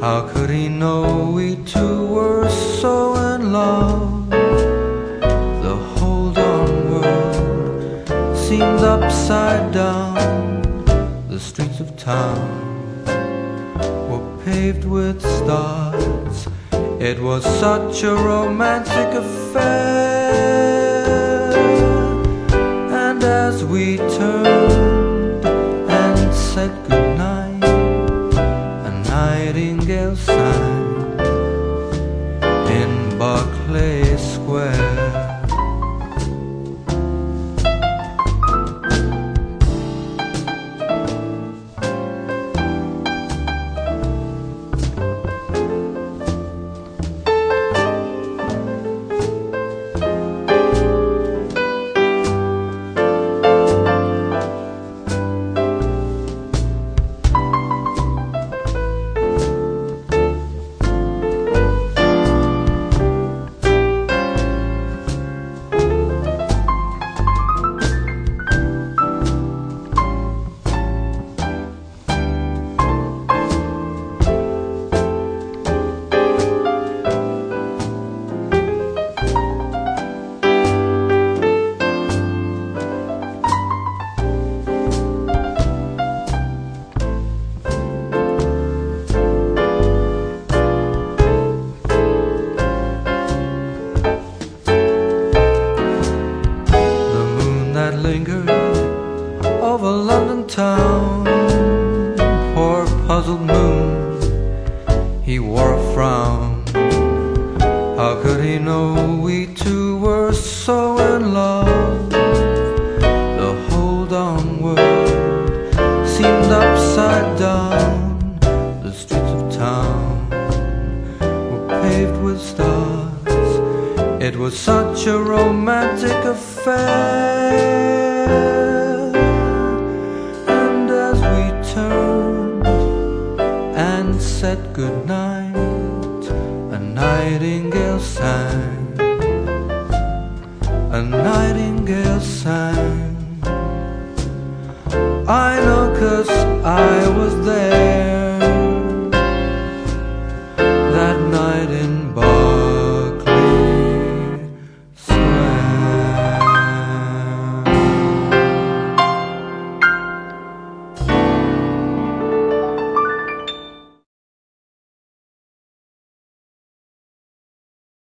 How could he know we two were so in love? The whole darn world seemed upside down. The streets of town were paved with stars. It was such a romantic affair. And as we turned and said goodnight, a nightingale sang in Berkeley Square. Lingered over London town. Poor puzzled moon, he wore a frown. How could he know we two were so in love? The whole darn world seemed upside down. The streets of town were paved with stars. It was such a romantic affair. And as we turned and said goodnight, a nightingale sang. A nightingale sang.